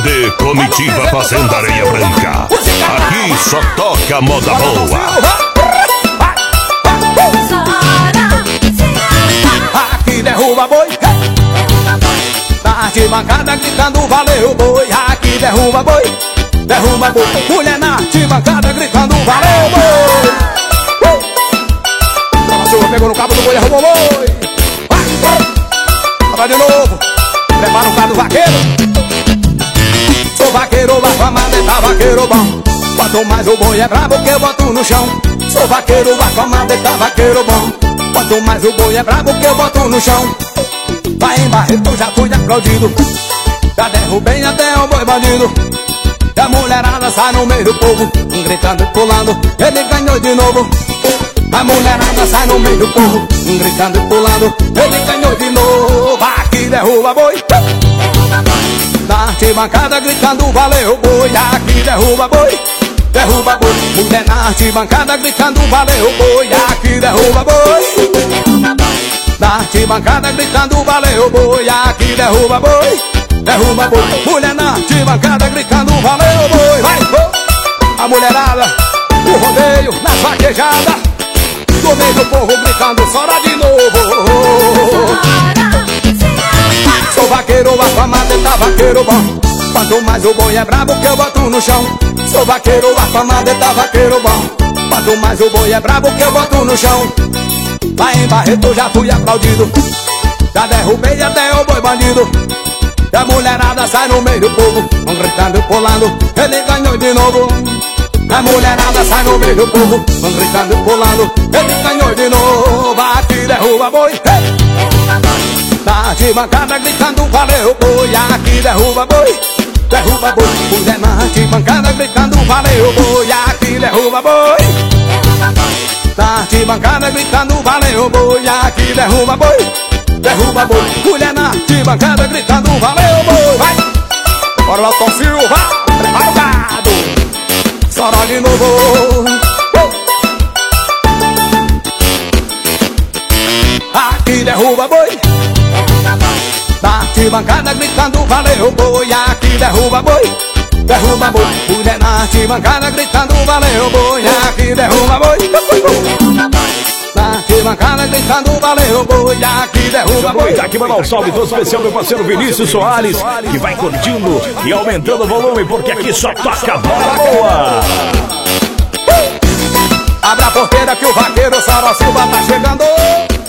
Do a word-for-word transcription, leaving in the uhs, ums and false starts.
D Comitiva Fazenda Areia Branca. Aqui só toca moda boa. Aqui derruba boi, tá arquibancada gritando valeu boi. Aqui derruba boi, derruba boi. Mulher na arquibancada gritando valeu boi. A chuva pegou no cabo do boi e arrumou boi. Vai de novo, prepara o carro do vaqueiro. Sou vaqueiro, afamado, tá vaqueiro bom. Quanto mais o boi é brabo que eu boto no chão. Sou vaqueiro, afamado, tá vaqueiro bom. Quanto mais o boi é brabo que eu boto no chão. Vai em Barreto, já fui aplaudido. Já derrubei até o boi bandido. E a mulherada sai no meio do povo, gritando e pulando, ele ganhou de novo. A mulherada sai no meio do povo, gritando e pulando, ele ganhou de novo. Aqui derruba boi, na arquibancada gritando valeu boi. Aqui derruba boi, derruba boi. Mulher na arquibancada gritando valeu boi. Aqui derruba boi, na arquibancada gritando valeu boi. Aqui derruba boi, derruba boi. Mulher na arquibancada gritando valeu boi. Vai, oh. A mulherada, o rodeio na vaquejada, no meio do povo gritando chora de novo. Sou vaqueiro afamado, tá vaqueiro bom. Quanto mais o boi é brabo que eu boto no chão. Sou vaqueiro afamado, tá vaqueiro bom. Quanto mais o boi é brabo que eu boto no chão. Lá em Barreto já fui aplaudido. Já derrubei até o boi bandido. E a mulherada sai no meio do povo, gritando e pulando, ele ganhou de novo. A mulherada sai no meio do povo, gritando e pulando, ele ganhou de novo. Aqui derruba boi, hey! Na arquibancada gritando valeu boi. Aqui derruba boi, derruba boi. Mulher na arquibancada gritando valeu boi. Aqui derruba boi, na arquibancada gritando valeu boi. Aqui derruba boi, derruba boi. Mulher na arquibancada gritando valeu boi. Vai! Bora lá, Tom Silva, prepara o gado, chora de novo. Aqui derruba boi, na arquibancada gritando valeu boi. Aqui derruba boi, derruba boi. Mulher na arquibancada gritando valeu boi. Aqui derruba boi, na arquibancada gritando valeu boi. Aqui derruba boi. Aqui mandar um salve todo especial meu parceiro Vinícius Soares, que vai curtindo e aumentando o volume, porque aqui só toca bola boa. Abra a porteira que o vaqueiro Saró Silva tá chegando.